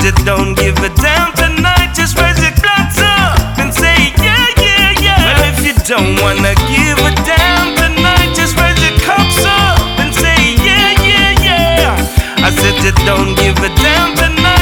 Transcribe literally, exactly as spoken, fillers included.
you don't give a damn tonight, just raise your glass up and say yeah, yeah, yeah. Well, if you don't wanna give a damn tonight, just raise your cups up and say yeah, yeah, yeah. I said you don't give a damn tonight.